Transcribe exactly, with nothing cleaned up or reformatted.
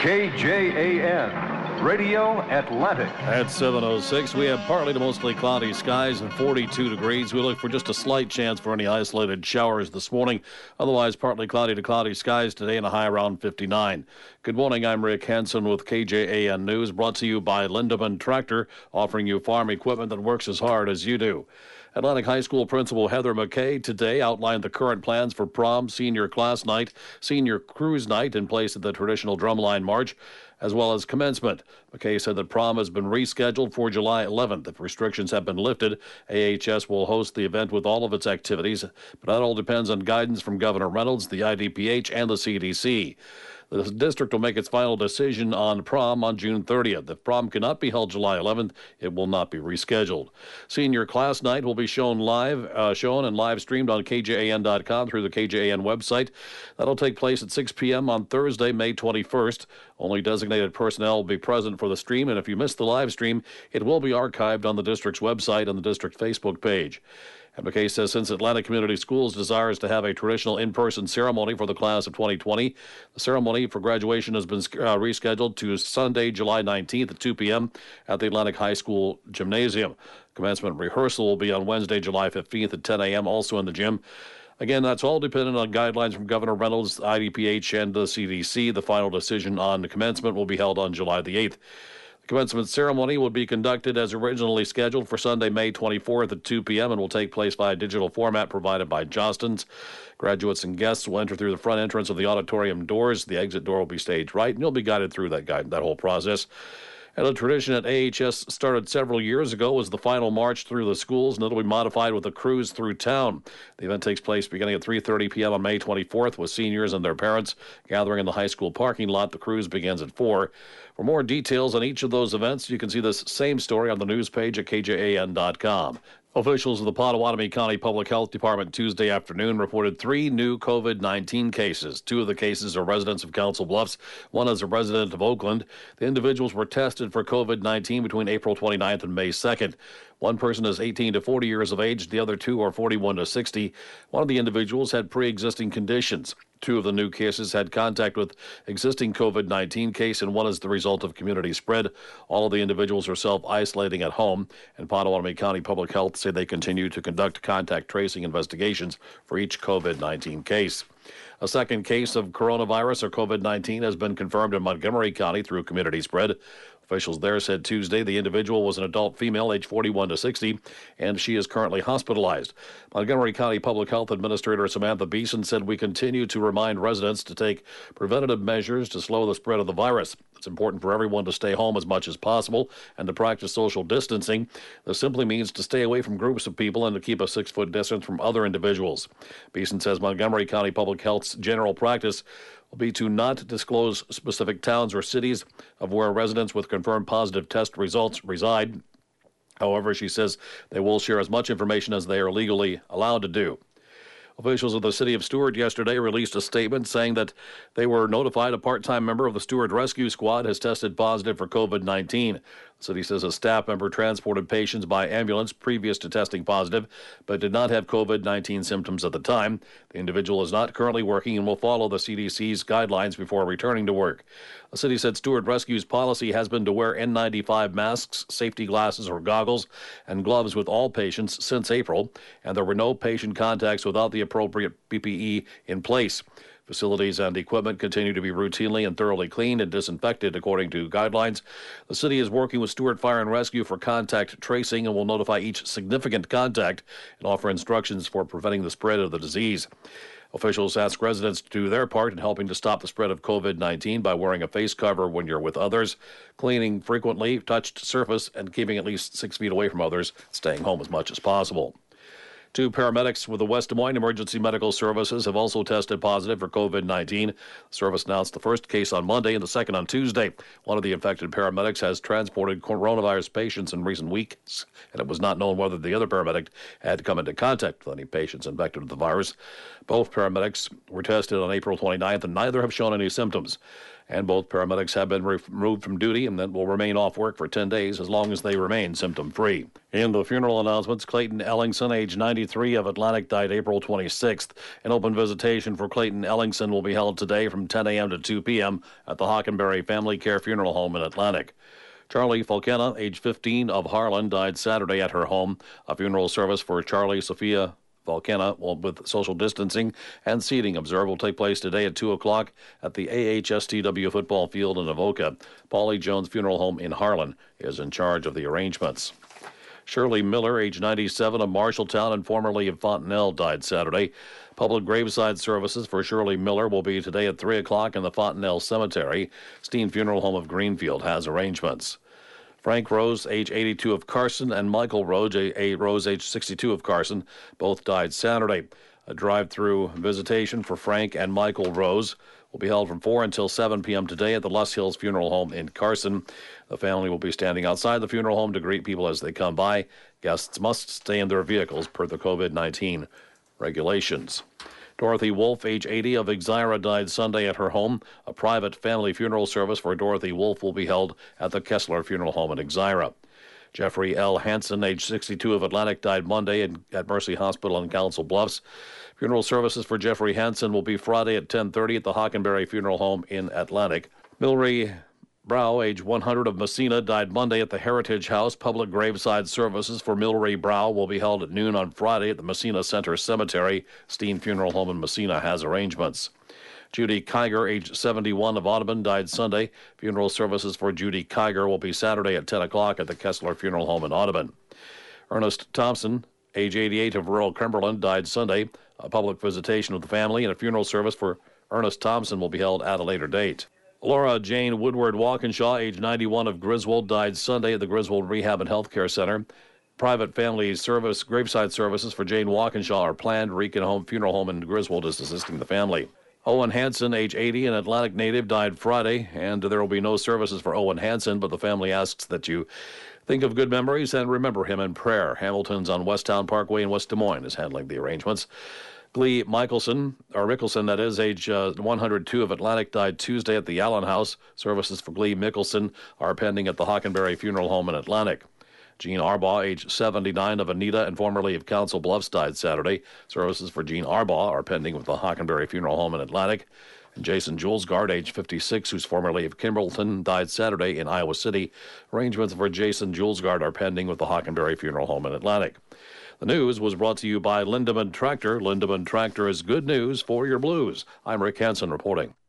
K J A N, Radio Atlantic. At seven oh six, we have partly to mostly cloudy skies and forty-two degrees. We look for just a slight chance for any isolated showers this morning. Otherwise, partly cloudy to cloudy skies today and a high around fifty-nine. Good morning, I'm Rick Hansen with K J A N News, brought to you by Lindemann Tractor, offering you farm equipment that works as hard as you do. Atlantic High School Principal Heather McKay today outlined the current plans for prom, senior class night, senior cruise night in place of the traditional drumline march, as well as commencement. McKay said that prom has been rescheduled for July eleventh. If restrictions have been lifted, A H S will host the event with all of its activities, but that all depends on guidance from Governor Reynolds, the I D P H, and the C D C. The district will make its final decision on prom on June thirtieth. If prom cannot be held July eleventh, it will not be rescheduled. Senior class night will be shown live, uh, shown and live streamed on K J A N dot com through the K J A N website. That'll take place at six p.m. on Thursday, May twenty-first. Only designated personnel will be present for the stream, and if you missed the live stream, it will be archived on the district's website and the district Facebook page. And McKay says since Atlantic Community Schools desires to have a traditional in-person ceremony for the class of twenty twenty, the ceremony for graduation has been uh, rescheduled to Sunday, July nineteenth at two p.m. at the Atlantic High School Gymnasium. Commencement rehearsal will be on Wednesday, July fifteenth at ten a.m., also in the gym. Again, that's all dependent on guidelines from Governor Reynolds, I D P H, and the C D C. The final decision on the commencement will be held on July the eighth. The commencement ceremony will be conducted as originally scheduled for Sunday, May twenty-fourth at two p.m. and will take place by a digital format provided by Johnston's. Graduates and guests will enter through the front entrance of the auditorium doors. The exit door will be staged right, and you'll be guided through that guide, that whole process. And a tradition at A H S started several years ago was the final march through the schools, and it'll be modified with a cruise through town. The event takes place beginning at three thirty p.m. on May twenty-fourth with seniors and their parents gathering in the high school parking lot. The cruise begins at four. For more details on each of those events, you can see this same story on the news page at K J A N dot com. Officials of the Pottawatomie County Public Health Department Tuesday afternoon reported three new COVID nineteen cases. Two of the cases are residents of Council Bluffs. One is a resident of Oakland. The individuals were tested for COVID nineteen between April twenty-ninth and May second. One person is eighteen to forty years of age. The other two are forty-one to sixty. One of the individuals had pre-existing conditions. Two of the new cases had contact with existing COVID nineteen case, and one is the result of community spread. All of the individuals are self-isolating at home, and Pottawatomie County Public Health say they continue to conduct contact tracing investigations for each COVID nineteen case. A second case of coronavirus or COVID nineteen has been confirmed in Montgomery County through community spread. Officials there said Tuesday the individual was an adult female, age forty-one to sixty, and she is currently hospitalized. Montgomery County Public Health Administrator Samantha Beeson said we continue to remind residents to take preventative measures to slow the spread of the virus. It's important for everyone to stay home as much as possible and to practice social distancing. This simply means to stay away from groups of people and to keep a six-foot distance from other individuals. Beeson says Montgomery County Public Health's general practice will be to not disclose specific towns or cities of where residents with confirmed positive test results reside. However, she says they will share as much information as they are legally allowed to do. Officials of the city of Stewart yesterday released a statement saying that they were notified a part-time member of the Stewart Rescue Squad has tested positive for COVID nineteen. The city says a staff member transported patients by ambulance previous to testing positive, but did not have COVID nineteen symptoms at the time. The individual is not currently working and will follow the C D C's guidelines before returning to work. The city said Stewart Rescue's policy has been to wear N ninety-five masks, safety glasses or goggles, and gloves with all patients since April, and there were no patient contacts without the appropriate P P E in place. Facilities and equipment continue to be routinely and thoroughly cleaned and disinfected according to guidelines. The city is working with Stewart Fire and Rescue for contact tracing and will notify each significant contact and offer instructions for preventing the spread of the disease. Officials ask residents to do their part in helping to stop the spread of COVID nineteen by wearing a face cover when you're with others, cleaning frequently touched surface, and keeping at least six feet away from others, staying home as much as possible. Two paramedics with the West Des Moines Emergency Medical Services have also tested positive for COVID nineteen. The service announced the first case on Monday and the second on Tuesday. One of the infected paramedics has transported coronavirus patients in recent weeks, and it was not known whether the other paramedic had come into contact with any patients infected with the virus. Both paramedics were tested on April twenty-ninth, and neither have shown any symptoms. And both paramedics have been removed from duty and then will remain off work for ten days as long as they remain symptom-free. In the funeral announcements, Clayton Ellingson, age ninety-three, of Atlantic, died April twenty-sixth. An open visitation for Clayton Ellingson will be held today from ten a.m. to two p.m. at the Hockenberry Family Care Funeral Home in Atlantic. Charlie Falkenna, age fifteen, of Harlan, died Saturday at her home. A funeral service for Charlie Sophia Falkenna, with social distancing and seating observed, will take place today at two o'clock at the A H S T W football field in Avoca. Paulie Jones Funeral Home in Harlan is in charge of the arrangements. Shirley Miller, age ninety-seven, of Marshalltown and formerly of Fontenelle, died Saturday. Public graveside services for Shirley Miller will be today at three o'clock in the Fontenelle Cemetery. Steen Funeral Home of Greenfield has arrangements. Frank Rose, age eighty-two, of Carson, and Michael Rose, a, a Rose, age sixty-two, of Carson, both died Saturday. A drive-through visitation for Frank and Michael Rose will be held from four until seven p.m. today at the Luss Hills Funeral Home in Carson. The family will be standing outside the funeral home to greet people as they come by. Guests must stay in their vehicles per the COVID nineteen regulations. Dorothy Wolf, age eighty, of Exira, died Sunday at her home. A private family funeral service for Dorothy Wolf will be held at the Kessler Funeral Home in Exira. Jeffrey L. Hansen, age sixty-two, of Atlantic, died Monday in, at Mercy Hospital in Council Bluffs. Funeral services for Jeffrey Hansen will be Friday at ten thirty at the Hockenberry Funeral Home in Atlantic. Milry Brow, age one hundred, of Messina, died Monday at the Heritage House. Public graveside services for Milry Brow will be held at noon on Friday at the Messina Center Cemetery. Steen Funeral Home in Messina has arrangements. Judy Kiger, age seventy-one, of Audubon, died Sunday. Funeral services for Judy Kiger will be Saturday at ten o'clock at the Kessler Funeral Home in Audubon. Ernest Thompson, age eighty-eight, of rural Cumberland, died Sunday. A public visitation of the family and a funeral service for Ernest Thompson will be held at a later date. Laura Jane Woodward Walkinshaw, age ninety-one, of Griswold, died Sunday at the Griswold Rehab and Healthcare Center. Private family service graveside services for Jane Walkinshaw are planned. Rican Home Funeral Home in Griswold is assisting the family. Owen Hansen, age eighty, an Atlantic native, died Friday, and there will be no services for Owen Hansen, but the family asks that you think of good memories and remember him in prayer. Hamilton's on Westtown Parkway in West Des Moines is handling the arrangements. Glee Michelson, or Mickelson, that is, age uh, one hundred two, of Atlantic, died Tuesday at the Allen House. Services for Glee Mickelson are pending at the Hockenberry Funeral Home in Atlantic. Jean Arbaugh, age seventy-nine, of Anita and formerly of Council Bluffs, died Saturday. Services for Jean Arbaugh are pending with the Hockenberry Funeral Home in Atlantic. And Jason Julesgaard, age fifty-six, who's formerly of Kimballton, died Saturday in Iowa City. Arrangements for Jason Julesgaard are pending with the Hockenberry Funeral Home in Atlantic. The news was brought to you by Lindemann Tractor. Lindemann Tractor is good news for your blues. I'm Rick Hansen reporting.